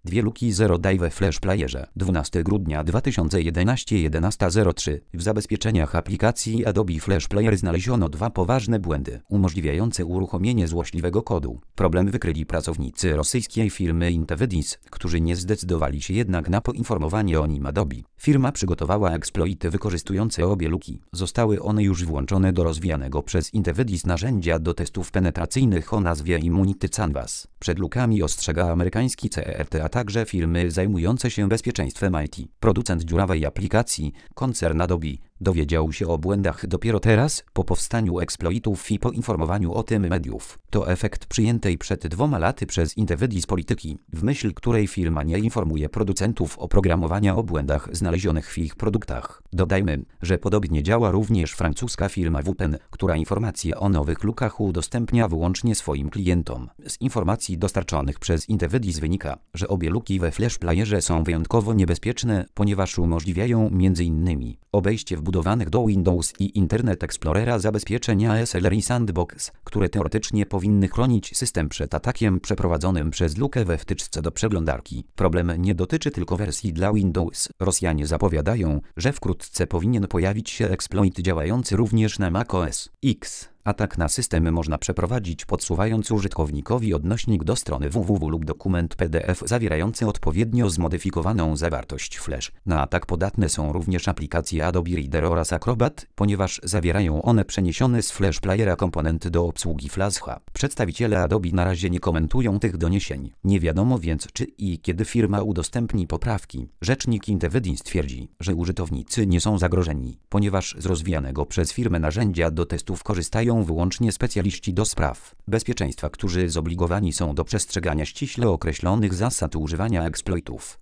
Dwie luki Zero Day we Flash Playerze. 12 grudnia 2011 11:03. W zabezpieczeniach aplikacji Adobe Flash Player znaleziono dwa poważne błędy umożliwiające uruchomienie złośliwego kodu. Problem wykryli pracownicy rosyjskiej firmy Intevedis, którzy nie zdecydowali się jednak na poinformowanie o nim Adobe. Firma przygotowała eksploity wykorzystujące obie luki. Zostały one już włączone do rozwijanego przez Intevedis narzędzia do testów penetracyjnych o nazwie Immunity Canvas. Przed lukami ostrzega amerykański CERT, a także firmy zajmujące się bezpieczeństwem IT. Producent dziurawej aplikacji, koncern Adobe, dowiedział się o błędach dopiero teraz, po powstaniu eksploitów i poinformowaniu o tym mediów. To efekt przyjętej przed 2 laty przez Intevedis polityki, w myśl której firma nie informuje producentów oprogramowania o błędach znalezionych w ich produktach. Dodajmy, że podobnie działa również francuska firma WPen, która informacje o nowych lukach udostępnia wyłącznie swoim klientom. Z informacji dostarczonych przez Intevedis wynika, że obie luki we Flash Playerze są wyjątkowo niebezpieczne, ponieważ umożliwiają m.in. obejście wbudowanych do Windows i Internet Explorera zabezpieczeń ASLR i Sandbox, które teoretycznie powinny chronić system przed atakiem przeprowadzonym przez lukę we wtyczce do przeglądarki. Problem nie dotyczy tylko wersji dla Windows. Rosjanie zapowiadają, że wkrótce powinien pojawić się exploit działający również na macOS X. Atak na system można przeprowadzić podsuwając użytkownikowi odnośnik do strony www lub dokument PDF zawierający odpowiednio zmodyfikowaną zawartość Flash. Na atak podatne są również aplikacje Adobe Reader oraz Acrobat, ponieważ zawierają one przeniesione z Flash Playera komponenty do obsługi Flasha. Przedstawiciele Adobe na razie nie komentują tych doniesień. Nie wiadomo więc, czy i kiedy firma udostępni poprawki. Rzecznik Intevedis twierdzi, że użytkownicy nie są zagrożeni, ponieważ z rozwijanego przez firmę narzędzia do testów korzystają wyłącznie specjaliści do spraw bezpieczeństwa, którzy zobligowani są do przestrzegania ściśle określonych zasad używania eksploitów.